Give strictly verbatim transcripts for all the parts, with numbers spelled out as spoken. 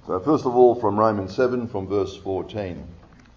So first of all, from Romans seven, from verse fourteen.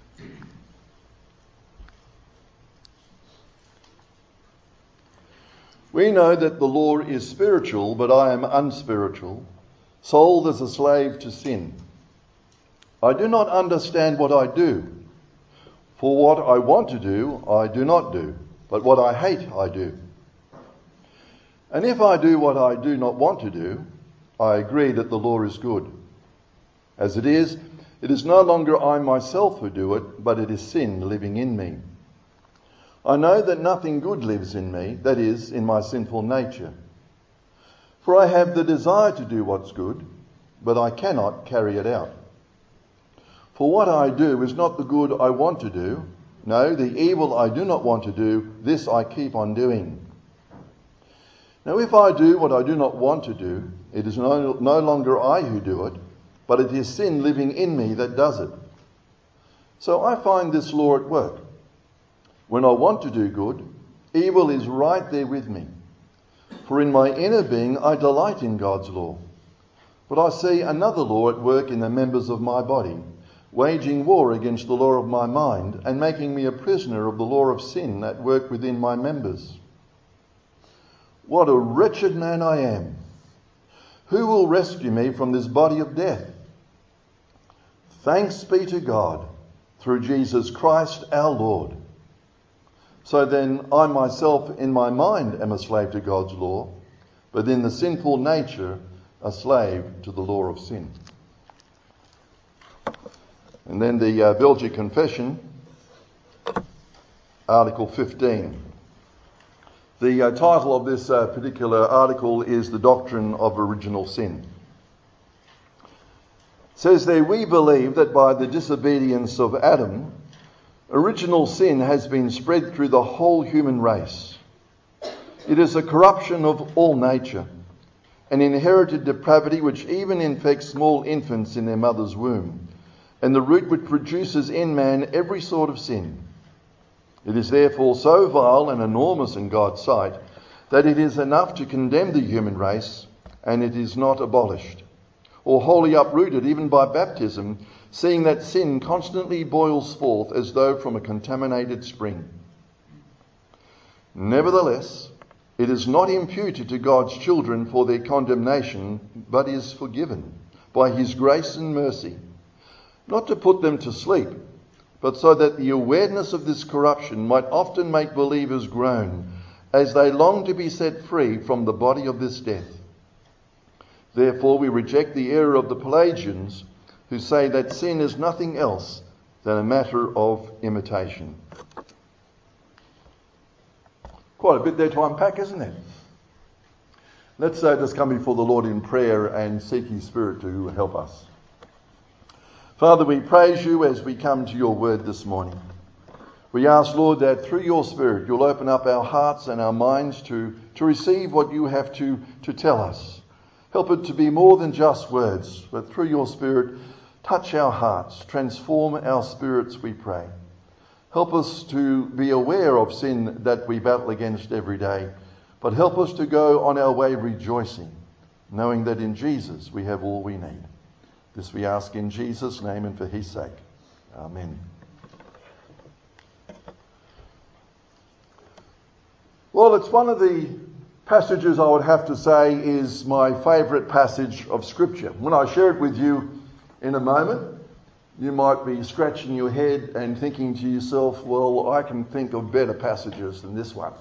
We know that the law is spiritual, but I am unspiritual, sold as a slave to sin. I do not understand what I do. For what I want to do, I do not do, but what I hate, I do. And if I do what I do not want to do, I agree that the law is good. As it is, it is no longer I myself who do it, but it is sin living in me. I know that nothing good lives in me, that is, in my sinful nature. For I have the desire to do what's good, but I cannot carry it out. For what I do is not the good I want to do. No, the evil I do not want to do, this I keep on doing. Now if I do what I do not want to do, it is no, no longer I who do it, but it is sin living in me that does it. So I find this law at work. When I want to do good, evil is right there with me. For in my inner being I delight in God's law. But I see another law at work in the members of my body, waging war against the law of my mind and making me a prisoner of the law of sin at work within my members. What a wretched man I am! Who will rescue me from this body of death? Thanks be to God through Jesus Christ our Lord. So then I myself in my mind am a slave to God's law, but in the sinful nature a slave to the law of sin. And then the uh, Belgic Confession, Article fifteen. The uh, title of this uh, particular article is The Doctrine of Original Sin. It says there, we believe that by the disobedience of Adam, original sin has been spread through the whole human race. It is a corruption of all nature, an inherited depravity which even infects small infants in their mother's womb, and the root which produces in man every sort of sin. It is therefore so vile and enormous in God's sight that it is enough to condemn the human race, and it is not abolished, or wholly uprooted even by baptism, seeing that sin constantly boils forth as though from a contaminated spring. Nevertheless, it is not imputed to God's children for their condemnation, but is forgiven by his grace and mercy, not to put them to sleep, but so that the awareness of this corruption might often make believers groan as they long to be set free from the body of this death. Therefore we reject the error of the Pelagians, who say that sin is nothing else than a matter of imitation. Quite a bit there to unpack, isn't it? Let's uh, just come before the Lord in prayer and seek his Spirit to help us. Father, we praise you as we come to your word this morning. We ask, Lord, that through your Spirit you'll open up our hearts and our minds to, to receive what you have to, to tell us. Help it to be more than just words, but through your Spirit, touch our hearts, transform our spirits, we pray. Help us to be aware of sin that we battle against every day, but help us to go on our way rejoicing, knowing that in Jesus we have all we need. This we ask in Jesus' name and for his sake. Amen. Well, it's one of the passages I would have to say is my favourite passage of Scripture. When I share it with you in a moment, you might be scratching your head and thinking to yourself, well, I can think of better passages than this one.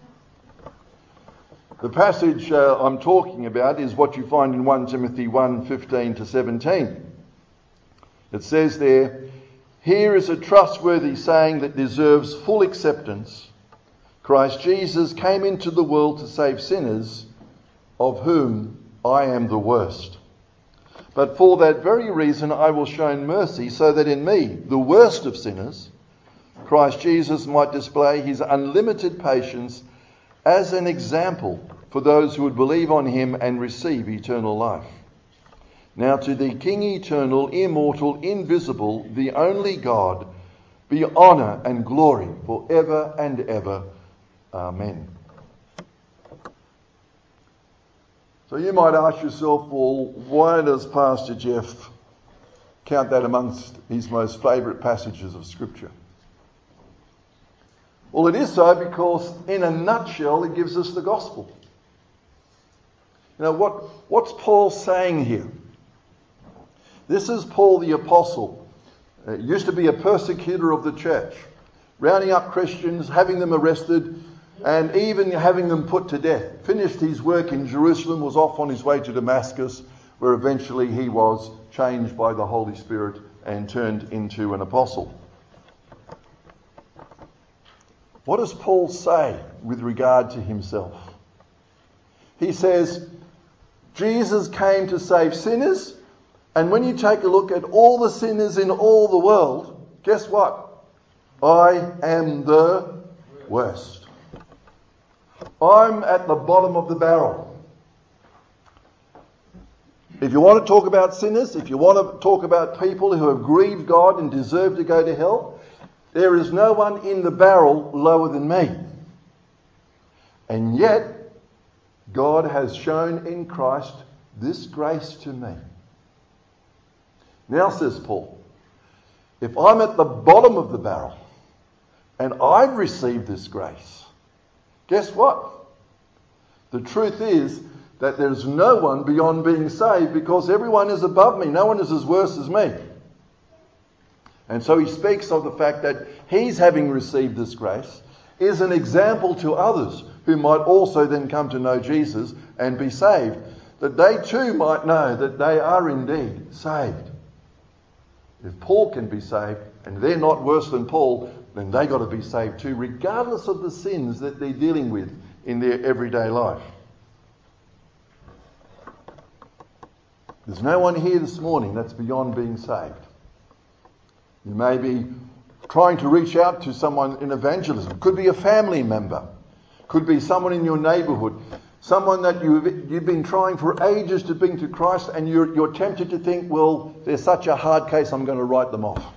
The passage uh, I'm talking about is what you find in First Timothy one, fifteen to seventeen. It says there, here is a trustworthy saying that deserves full acceptance. Christ Jesus came into the world to save sinners, of whom I am the worst. But for that very reason I will show mercy, so that in me, the worst of sinners, Christ Jesus might display his unlimited patience as an example for those who would believe on him and receive eternal life. Now to the King eternal, immortal, invisible, the only God, be honour and glory forever and ever. Amen. So you might ask yourself, well, why does Pastor Jeff count that amongst his most favourite passages of Scripture. Well, it is so because, in a nutshell, it gives us the gospel. You know, what, what's Paul saying here? This is Paul the Apostle. Uh, used to be a persecutor of the church, rounding up Christians, having them arrested, and even having them put to death. Finished his work in Jerusalem, was off on his way to Damascus, where eventually he was changed by the Holy Spirit and turned into an apostle. What does Paul say with regard to himself? He says, Jesus came to save sinners, and when you take a look at all the sinners in all the world, guess what? I am the worst. I'm at the bottom of the barrel. If you want to talk about sinners, if you want to talk about people who have grieved God and deserve to go to hell, there is no one in the barrel lower than me. And yet, God has shown in Christ this grace to me. Now, says Paul, if I'm at the bottom of the barrel and I've received this grace, guess what? The truth is that there's no one beyond being saved because everyone is above me. No one is as worse as me. And so he speaks of the fact that he's having received this grace is an example to others who might also then come to know Jesus and be saved. That they too might know that they are indeed saved. If Paul can be saved and they're not worse than Paul, then they got to be saved too, regardless of the sins that they're dealing with in their everyday life. There's no one here this morning that's beyond being saved. You may be trying to reach out to someone in evangelism. Could be a family member. Could be someone in your neighbourhood. Someone that you've, you've been trying for ages to bring to Christ, and you're, you're tempted to think, well, they're such a hard case, I'm going to write them off.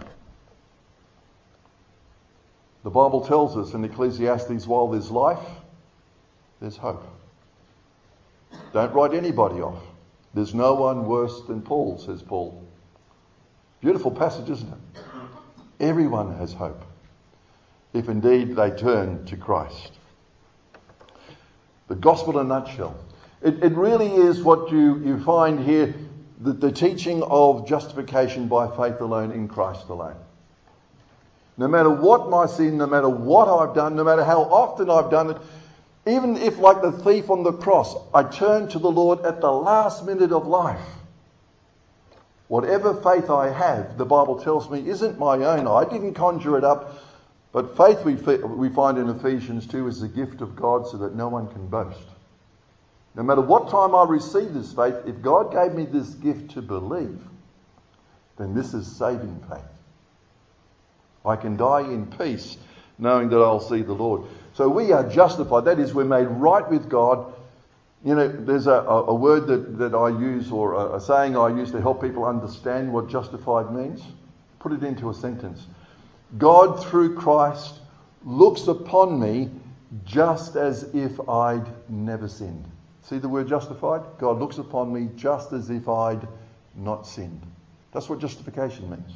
The Bible tells us in Ecclesiastes, while there's life, there's hope. Don't write anybody off. There's no one worse than Paul, says Paul. Beautiful passage, isn't it? Everyone has hope, if indeed they turn to Christ. The gospel in a nutshell. It, it really is what you, you find here, the, the teaching of justification by faith alone in Christ alone. No matter what my sin, no matter what I've done, no matter how often I've done it, even if, like the thief on the cross, I turn to the Lord at the last minute of life, whatever faith I have, the Bible tells me, isn't my own. I didn't conjure it up. But faith, we, we find in Ephesians two, is the gift of God so that no one can boast. No matter what time I receive this faith, if God gave me this gift to believe, then this is saving faith. I can die in peace knowing that I'll see the Lord. So we are justified. That is, we're made right with God. You know, there's a, a, a word that, that I use, or a, a saying I use to help people understand what justified means. Put it into a sentence. God, through Christ, looks upon me just as if I'd never sinned. See the word justified? God looks upon me just as if I'd not sinned. That's what justification means.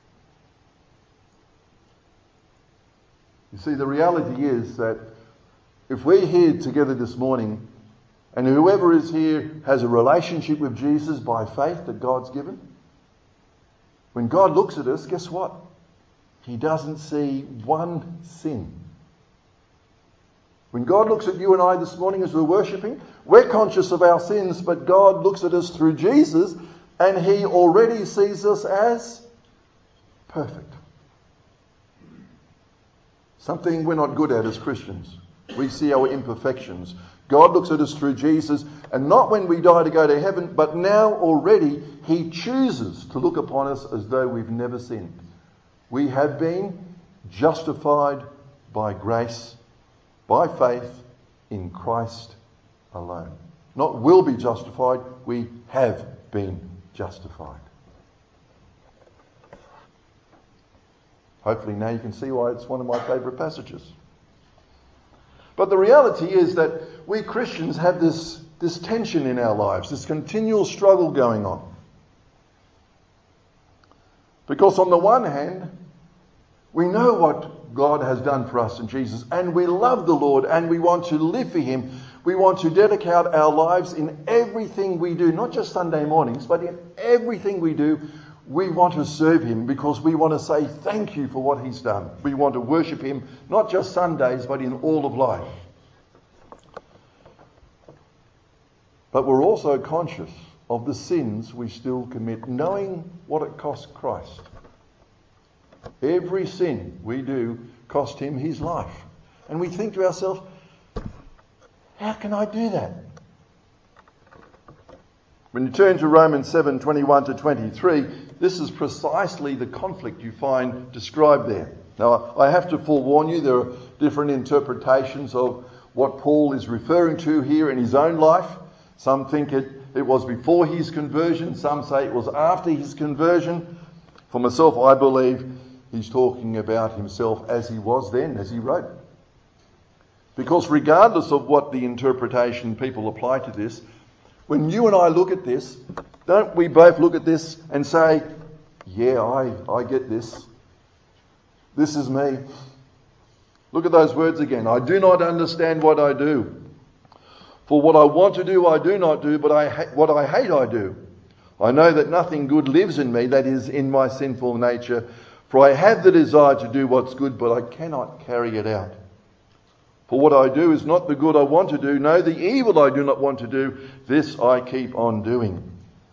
You see, the reality is that if we're here together this morning, and whoever is here has a relationship with Jesus by faith that God's given, when God looks at us, guess what? He doesn't see one sin. When God looks at you and I this morning as we're worshipping, we're conscious of our sins, but God looks at us through Jesus and He already sees us as perfect. Something we're not good at as Christians. We see our imperfections. God looks at us through Jesus, and not when we die to go to heaven, but now already He chooses to look upon us as though we've never sinned. We have been justified by grace, by faith in Christ alone. Not will be justified, we have been justified. Hopefully now you can see why it's one of my favourite passages. But the reality is that we Christians have this, this tension in our lives, this continual struggle going on. Because on the one hand, we know what God has done for us in Jesus, and we love the Lord, and we want to live for Him. We want to dedicate our lives in everything we do, not just Sunday mornings, but in everything we do. We want to serve Him because we want to say thank you for what He's done. We want to worship Him, not just Sundays, but in all of life. But we're also conscious of the sins we still commit, knowing what it cost Christ. Every sin we do cost Him His life. And we think to ourselves, how can I do that? When you turn to Romans seven, twenty-one to twenty-three, this is precisely the conflict you find described there. Now, I have to forewarn you, there are different interpretations of what Paul is referring to here in his own life. Some think it, it was before his conversion. Some say it was after his conversion. For myself, I believe he's talking about himself as he was then, as he wrote. Because regardless of what the interpretation people apply to this, when you and I look at this, don't we both look at this and say, yeah, I, I get this. This is me. Look at those words again. I do not understand what I do. For what I want to do, I do not do, but I ha- what I hate, I do. I know that nothing good lives in me, that is, in my sinful nature. For I have the desire to do what's good, but I cannot carry it out. For what I do is not the good I want to do. No, the evil I do not want to do, this I keep on doing.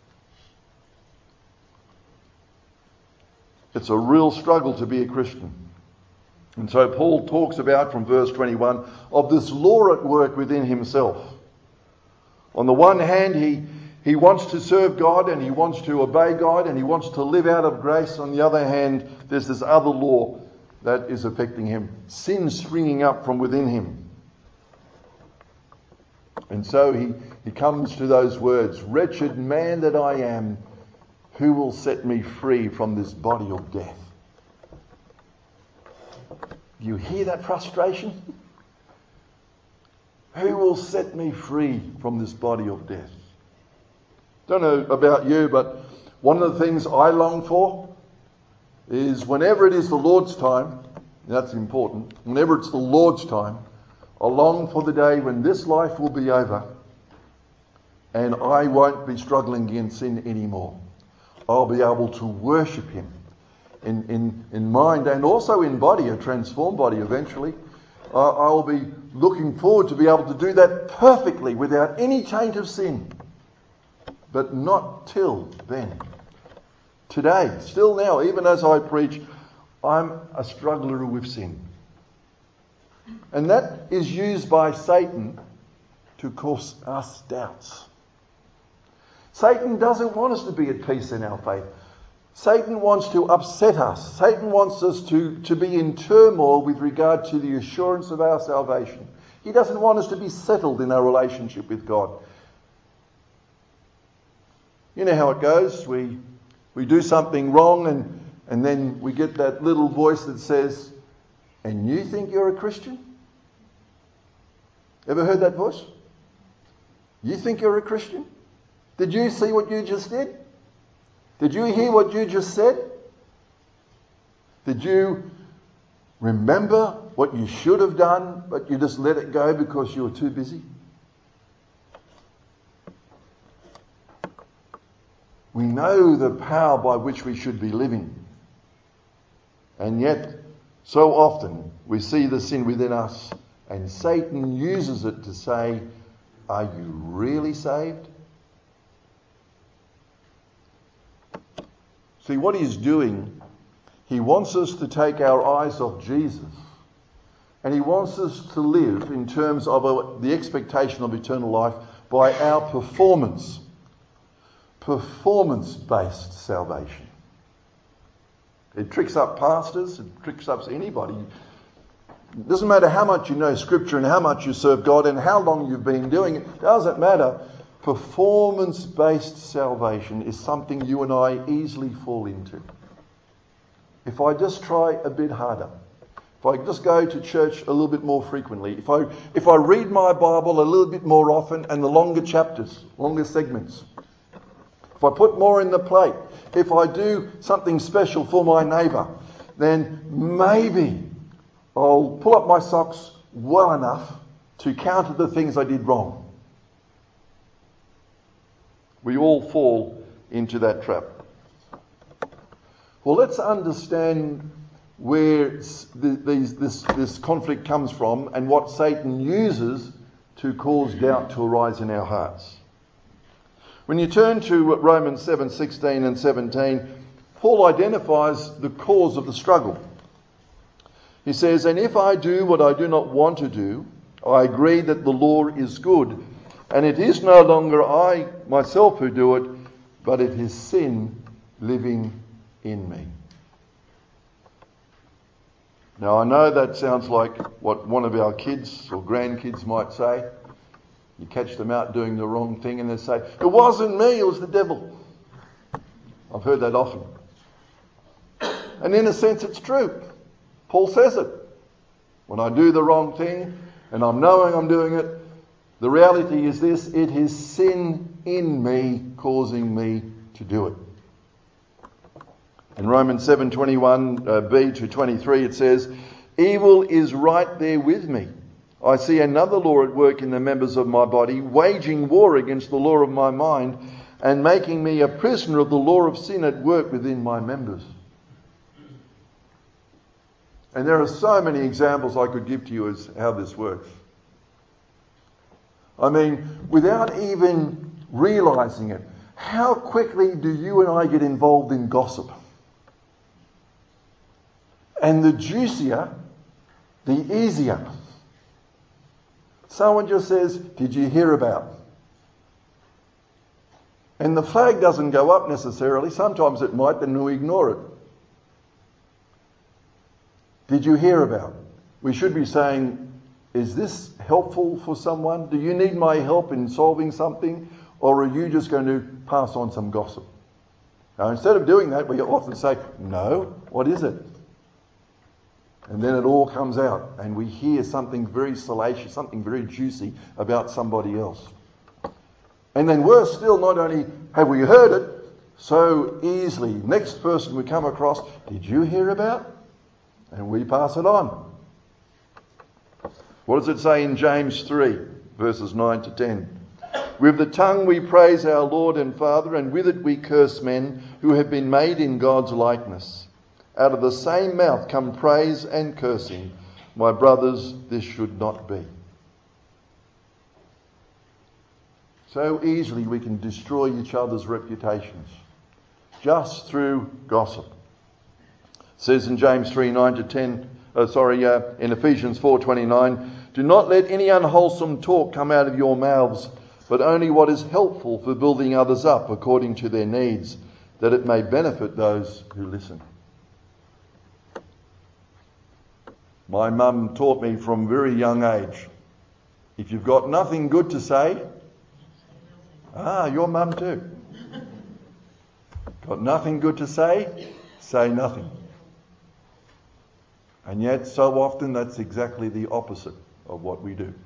It's a real struggle to be a Christian. And so Paul talks about, from verse twenty-one, of this law at work within himself. On the one hand, he, he wants to serve God and he wants to obey God and he wants to live out of grace. On the other hand, there's this other law that is affecting him. Sin springing up from within him. And so he, he comes to those words, wretched man that I am, who will set me free from this body of death? Do you hear that frustration? Who will set me free from this body of death? Don't know about you, but one of the things I long for is whenever it is the Lord's time, that's important, whenever it's the Lord's time, I long for the day when this life will be over and I won't be struggling against sin anymore. I'll be able to worship Him in, in, in mind and also in body, a transformed body eventually. Uh, I'll be looking forward to be able to do that perfectly without any taint of sin. But not till then. Today, still now, even as I preach, I'm a struggler with sin. And that is used by Satan to cause us doubts. Satan doesn't want us to be at peace in our faith. Satan wants to upset us. Satan wants us to, to be in turmoil with regard to the assurance of our salvation. He doesn't want us to be settled in our relationship with God. You know how it goes. We we do something wrong and, and then we get that little voice that says, and you think you're a Christian? Ever heard that voice? You think you're a Christian? Did you see what you just did? Did you hear what you just said? Did you remember what you should have done, but you just let it go because you were too busy? We know the power by which we should be living. And yet, so often, we see the sin within us, and Satan uses it to say, are you really saved? See, what he's doing, he wants us to take our eyes off Jesus. And he wants us to live in terms of a, the expectation of eternal life by our performance. Performance-based salvation. It tricks up pastors, it tricks up anybody. It doesn't matter how much you know Scripture and how much you serve God and how long you've been doing it. It doesn't matter. Performance-based salvation is something you and I easily fall into. If I just try a bit harder, if I just go to church a little bit more frequently, if I if I read my Bible a little bit more often and the longer chapters, longer segments, if I put more in the plate, if I do something special for my neighbour, then maybe I'll pull up my socks well enough to counter the things I did wrong. We all fall into that trap. Well, let's understand where these, this, this conflict comes from and what Satan uses to cause doubt to arise in our hearts. When you turn to Romans seven sixteen and seventeen, Paul identifies the cause of the struggle. He says, "And if I do what I do not want to do, I agree that the law is good, and it is no longer I myself who do it, but it is sin living in me." Now, I know that sounds like what one of our kids or grandkids might say. You catch them out doing the wrong thing and they say, "It wasn't me, it was the devil." I've heard that often. And in a sense, it's true. Paul says it. When I do the wrong thing and I'm knowing I'm doing it, the reality is this: it is sin in me causing me to do it. In Romans seven twenty-one uh, b to twenty-three, it says, "Evil is right there with me. I see another law at work in the members of my body, waging war against the law of my mind and making me a prisoner of the law of sin at work within my members." And there are so many examples I could give to you as how this works. I mean, without even realising it, how quickly do you and I get involved in gossip? And the juicier, the easier. Someone just says, "Did you hear about?" And the flag doesn't go up necessarily. Sometimes it might, then we ignore it. "Did you hear about?" We should be saying, "Is this helpful for someone? Do you need my help in solving something? Or are you just going to pass on some gossip?" Now, instead of doing that, we often say, "No, what is it?" And then it all comes out and we hear something very salacious, something very juicy about somebody else. And then worse still, not only have we heard it so easily, next person we come across, "Did you hear about?" And we pass it on. What does it say in James three, verses nine to ten? "With the tongue we praise our Lord and Father, and with it we curse men who have been made in God's likeness. Out of the same mouth come praise and cursing. My brothers, this should not be." So easily we can destroy each other's reputations just through gossip. It says in James three, nine to ten, uh, sorry, uh, in Ephesians four twenty-nine, "Do not let any unwholesome talk come out of your mouths, but only what is helpful for building others up according to their needs, that it may benefit those who listen." My mum taught me from a very young age, if you've got nothing good to say, ah, your mum too. Got nothing good to say, say nothing. And yet, so often, that's exactly the opposite of what we do.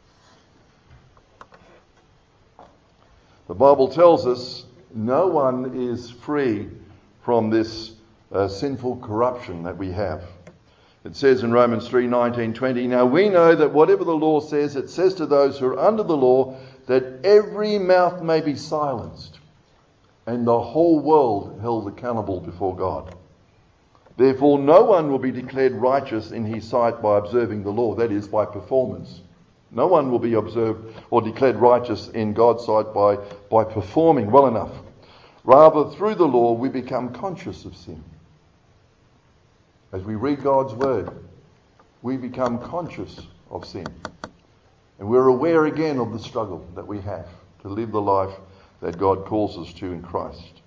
The Bible tells us no one is free from this uh, sinful corruption that we have. It says in Romans three, nineteen, twenty, "Now we know that whatever the law says, it says to those who are under the law, that every mouth may be silenced, and the whole world held accountable before God. Therefore no one will be declared righteous in his sight by observing the law," that is, by performance. No one will be observed or declared righteous in God's sight by, by performing well enough. Rather, through the law we become conscious of sin. As we read God's word, we become conscious of sin. And we're aware again of the struggle that we have to live the life that God calls us to in Christ.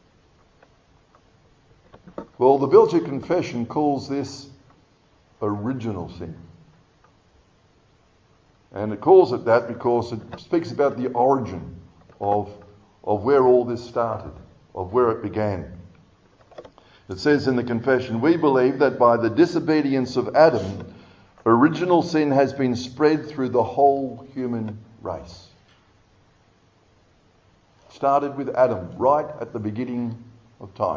Well, the Belgic Confession calls this original sin. And it calls it that because it speaks about the origin of, of where all this started, of where it began. It says in the confession, "We believe that by the disobedience of Adam, original sin has been spread through the whole human race." Started with Adam, right at the beginning of time.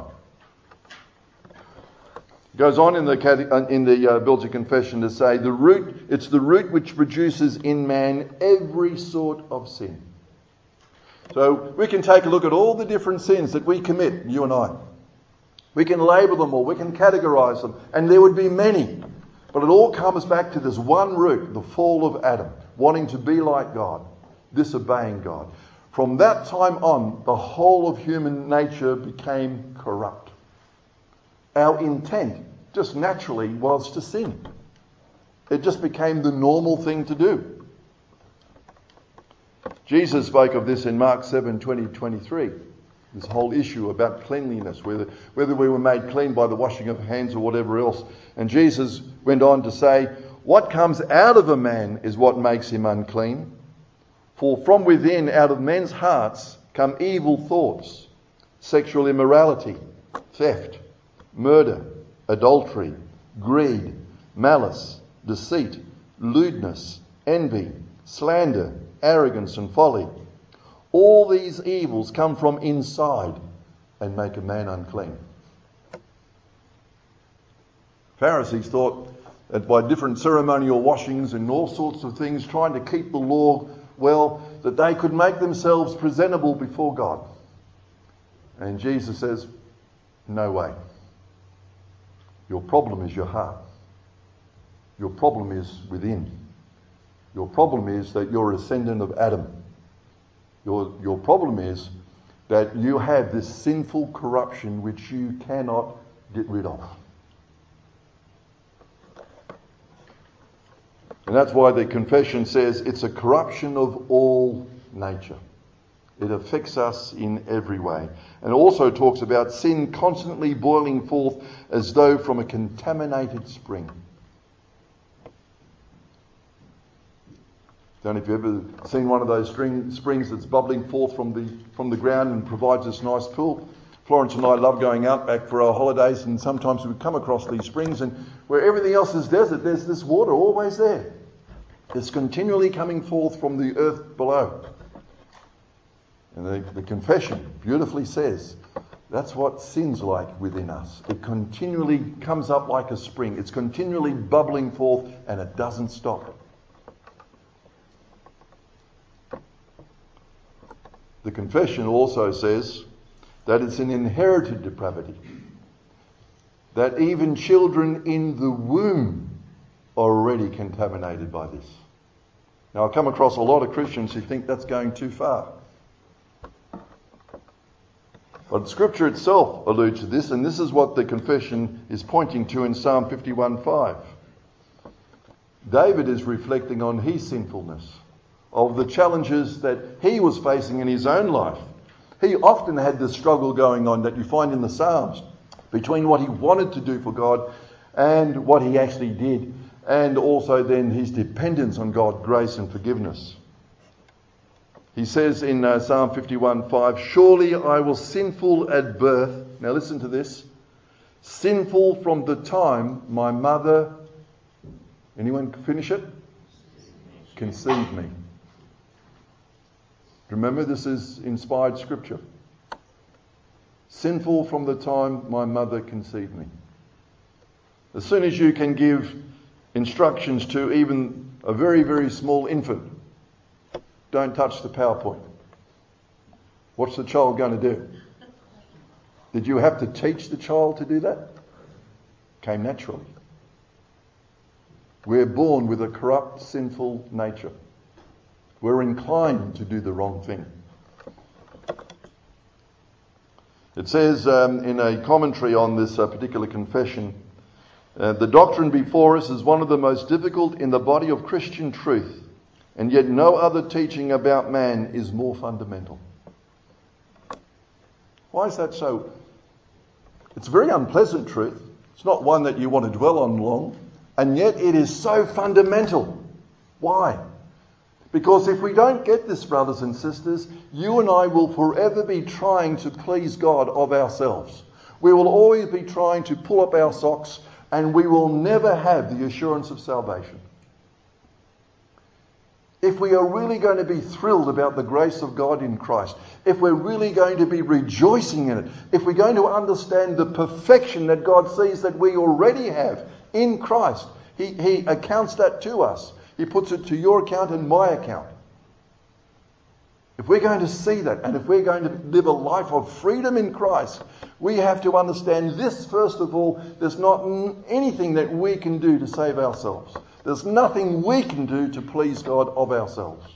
It goes on in the in the uh, Belgian Confession to say the root it's the root which produces in man every sort of sin. So we can take a look at all the different sins that we commit, you and I. We can label them all, we can categorize them, and there would be many. But it all comes back to this one root, the fall of Adam, wanting to be like God, disobeying God. From that time on, the whole of human nature became corrupt. Our intent just naturally was to sin. It just became the normal thing to do. Jesus spoke of this in Mark seven, twenty, twenty-three. This whole issue about cleanliness, whether, whether we were made clean by the washing of hands or whatever else. And Jesus went on to say, what comes out of a man is what makes him unclean. For from within, out of men's hearts, come evil thoughts, sexual immorality, theft, murder, adultery, greed, malice, deceit, lewdness, envy, slander, arrogance and folly. All these evils come from inside and make a man unclean. Pharisees thought that by different ceremonial washings and all sorts of things, trying to keep the law well, that they could make themselves presentable before God. And Jesus says, no way. Your problem is your heart. Your problem is within. Your problem is that you're a descendant of Adam. Your, your problem is that you have this sinful corruption which you cannot get rid of. And that's why the confession says it's a corruption of all nature. It affects us in every way. And it also talks about sin constantly boiling forth as though from a contaminated spring. Don't know if you've ever seen one of those string, springs that's bubbling forth from the from the ground and provides this nice pool. Florence and I love going out back for our holidays, and sometimes we come across these springs, and where everything else is desert, there's this water always there. It's continually coming forth from the earth below. And the, the confession beautifully says that's what sin's like within us. It continually comes up like a spring. It's continually bubbling forth, and it doesn't stop. The confession also says that it's an inherited depravity. That even children in the womb are already contaminated by this. Now, I come across a lot of Christians who think that's going too far. But Scripture itself alludes to this, and this is what the confession is pointing to in Psalm fifty-one five. David is reflecting on his sinfulness, of the challenges that he was facing in his own life. He often had this struggle going on that you find in the Psalms between what he wanted to do for God and what he actually did, and also then his dependence on God's grace and forgiveness. He says in uh, Psalm fifty-one five, surely I was sinful at birth. Now listen to this. Sinful from the time my mother, anyone finish it? Conceived me. Remember, this is inspired scripture. Sinful from the time my mother conceived me. As soon as you can give instructions to even a very, very small infant, don't touch the PowerPoint. What's the child going to do? Did you have to teach the child to do that? Came naturally. We're born with a corrupt, sinful nature. We're inclined to do the wrong thing. It says um, in a commentary on this uh, particular confession, uh, the doctrine before us is one of the most difficult in the body of Christian truth, and yet no other teaching about man is more fundamental. Why is that so? It's a very unpleasant truth. It's not one that you want to dwell on long, and yet it is so fundamental. Why? Because if we don't get this, brothers and sisters, you and I will forever be trying to please God of ourselves. We will always be trying to pull up our socks, and we will never have the assurance of salvation. if we are really going to be thrilled about the grace of God in Christ, if we're really going to be rejoicing in it, if we're going to understand the perfection that God sees that we already have in Christ, He, he accounts that to us. He puts it to your account and my account. If we're going to see that, and if we're going to live a life of freedom in Christ, we have to understand this first of all. There's not anything that we can do to save ourselves. There's nothing we can do to please God of ourselves.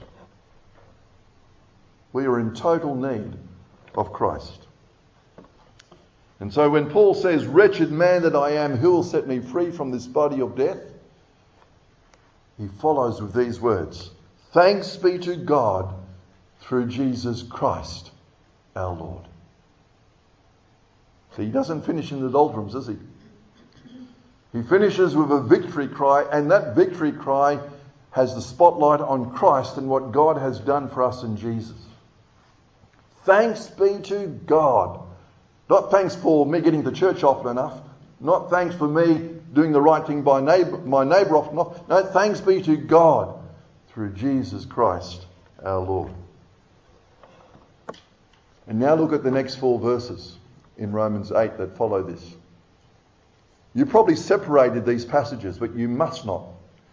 We are in total need of Christ. And so when Paul says, "Wretched man that I am, who will set me free from this body of death?" he follows with these words, "Thanks be to God through Jesus Christ our Lord." See, he doesn't finish in the doldrums, does he? He finishes with a victory cry, and that victory cry has the spotlight on Christ and what God has done for us in Jesus. Thanks be to God. Not thanks for me getting to church often enough. Not thanks for me doing the right thing by neighbor, my neighbour often enough. No, thanks be to God through Jesus Christ our Lord. And now look at the next four verses in Romans eight that follow this. You probably separated these passages, but you must not.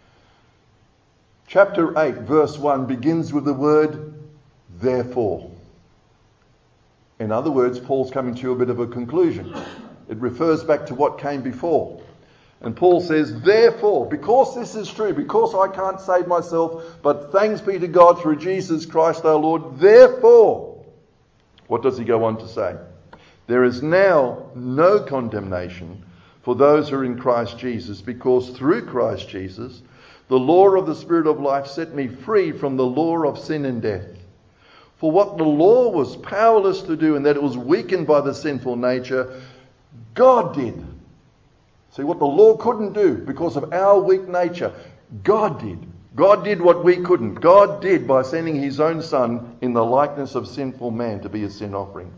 Chapter eight, verse one begins with the word therefore. In other words, Paul's coming to a bit of a conclusion. It refers back to what came before. And Paul says, therefore, because this is true, because I can't save myself, but thanks be to God through Jesus Christ our Lord, therefore, what does he go on to say? There is now no condemnation for those who are in Christ Jesus, because through Christ Jesus, the law of the Spirit of life set me free from the law of sin and death. For what the law was powerless to do, and that it was weakened by the sinful nature, God did. See, what the law couldn't do because of our weak nature, God did. God did what we couldn't. God did by sending his own Son in the likeness of sinful man to be a sin offering.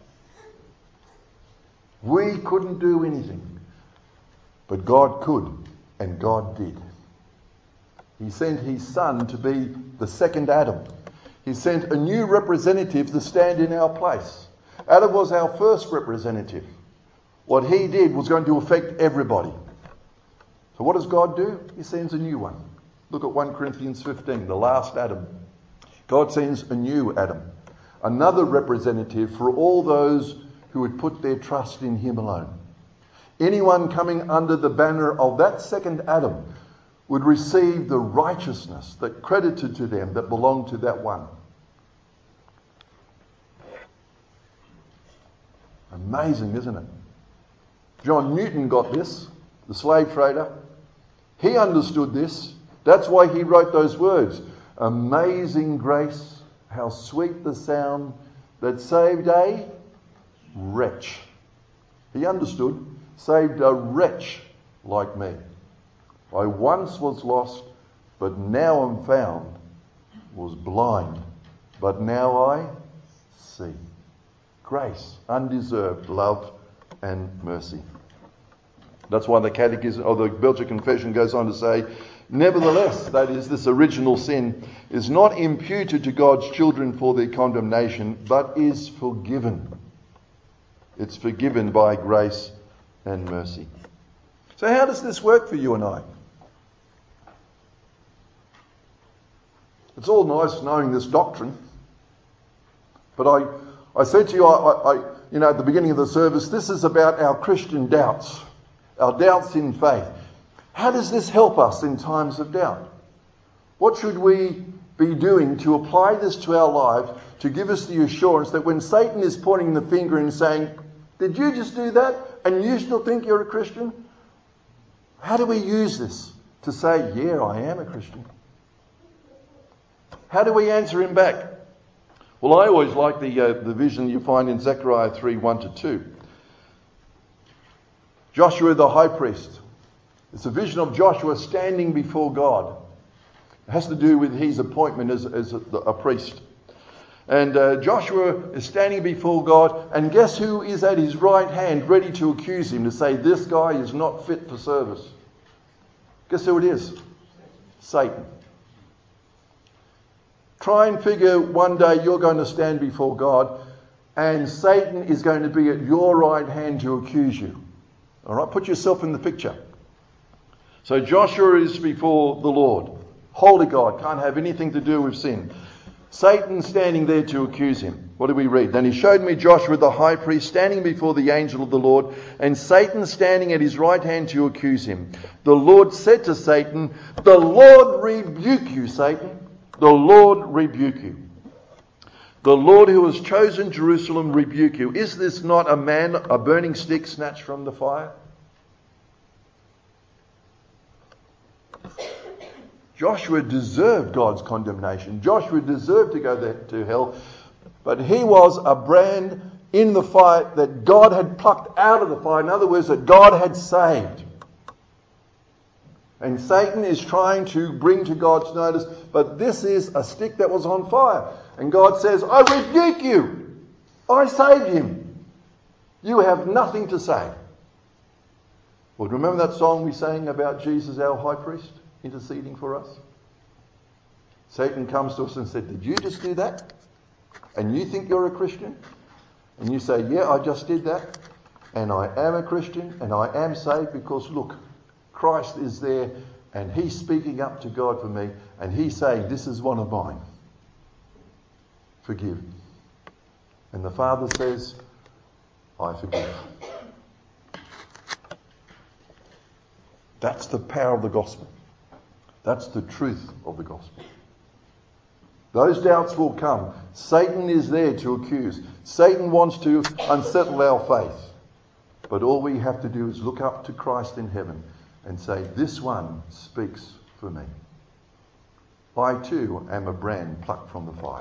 We couldn't do anything, but God could, and God did. He sent his Son to be the second Adam. He sent a new representative to stand in our place. Adam was our first representative. What he did was going to affect everybody. So what does God do? He sends a new one. Look at First Corinthians fifteen, the last Adam. God sends a new Adam, another representative for all those who would put their trust in him alone. Anyone coming under the banner of that second Adam would receive the righteousness that credited to them that belonged to that one. Amazing, isn't it? John Newton got this, the slave trader. He understood this. That's why he wrote those words. Amazing grace, how sweet the sound that saved a wretch. He understood, saved a wretch like me. I once was lost, but now am found, was blind, but now I see. Grace, undeserved love and mercy. That's why the Catechism or the Belgian Confession goes on to say, nevertheless, that is, this original sin is not imputed to God's children for their condemnation, but is forgiven. It's forgiven by grace and mercy. So how does this work for you and I? It's all nice knowing this doctrine, but I, I said to you, I, I, you know, at the beginning of the service, this is about our Christian doubts, our doubts in faith. How does this help us in times of doubt? What should we be doing to apply this to our lives to give us the assurance that when Satan is pointing the finger and saying, did you just do that and you still think you're a Christian? How do we use this to say, yeah, I am a Christian? How do we answer him back? Well, I always like the uh, the vision you find in Zechariah three, one to two. Joshua the high priest. It's a vision of Joshua standing before God. It has to do with his appointment as, as a, a priest. And uh, Joshua is standing before God, and guess who is at his right hand ready to accuse him, to say this guy is not fit for service? Guess who it is? Satan. Try and figure one day you're going to stand before God and Satan is going to be at your right hand to accuse you. All right, put yourself in the picture. So Joshua is before the Lord. Holy God, can't have anything to do with sin. Satan standing there to accuse him. What do we read? Then he showed me Joshua the high priest standing before the angel of the Lord, and Satan standing at his right hand to accuse him. The Lord said to Satan, "The Lord rebuke you, Satan. The Lord rebuke you. The Lord who has chosen Jerusalem rebuke you. Is this not a man, a burning stick snatched from the fire?" Joshua deserved God's condemnation. Joshua deserved to go there, to hell. But he was a brand in the fire that God had plucked out of the fire. In other words, that God had saved. And Satan is trying to bring to God's notice, but this is a stick that was on fire. And God says, "I rebuke you. I saved him. You have nothing to say." Well, remember that song we sang about Jesus, our high priest, interceding for us? Satan comes to us and said, "Did you just do that? And you think you're a Christian?" And you say, "Yeah, I just did that. And I am a Christian and I am saved because look, Christ is there and he's speaking up to God for me and he's saying, this is one of mine. Forgive." And the Father says, "I forgive." That's the power of the gospel. That's the truth of the gospel. Those doubts will come. Satan is there to accuse. Satan wants to unsettle our faith. But all we have to do is look up to Christ in heaven and say, "This one speaks for me. I too am a brand plucked from the fire."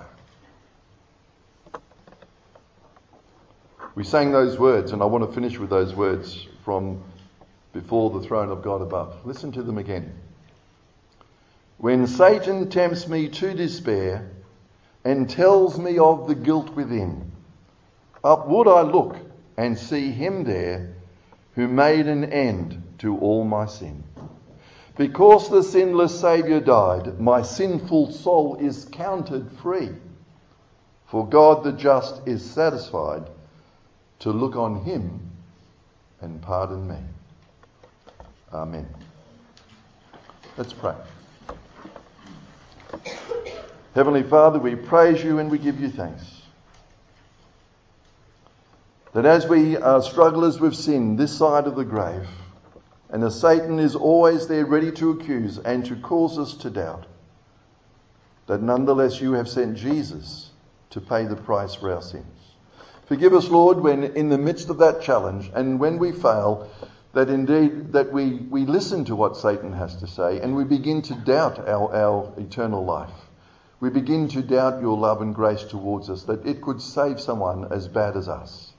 We sang those words, and I want to finish with those words from Before the Throne of God Above. Listen to them again. "When Satan tempts me to despair and tells me of the guilt within, upward I look and see him there who made an end to all my sin. Because the sinless Saviour died, my sinful soul is counted free. For God the just is satisfied to look on him and pardon me." Amen. Let's pray. Heavenly Father, we praise you and we give you thanks. That as we are strugglers with sin this side of the grave, and as Satan is always there ready to accuse and to cause us to doubt, that nonetheless you have sent Jesus to pay the price for our sins. Forgive us, Lord, when in the midst of that challenge and when we fail, that indeed that we, we listen to what Satan has to say and we begin to doubt our, our eternal life. We begin to doubt your love and grace towards us, that it could save someone as bad as us.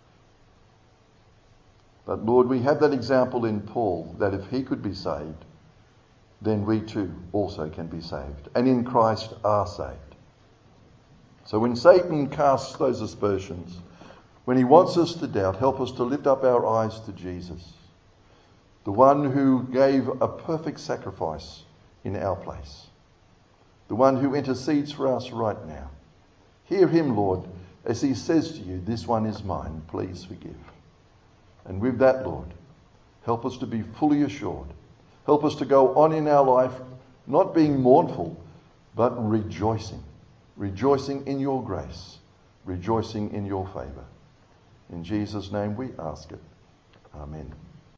But Lord, we have that example in Paul, that if he could be saved, then we too also can be saved, and in Christ are saved. So when Satan casts those aspersions, when he wants us to doubt, help us to lift up our eyes to Jesus, the one who gave a perfect sacrifice in our place, the one who intercedes for us right now. Hear him, Lord, as he says to you, "This one is mine, please forgive." And with that, Lord, help us to be fully assured. Help us to go on in our life, not being mournful, but rejoicing. Rejoicing in your grace. Rejoicing in your favour. In Jesus' name we ask it.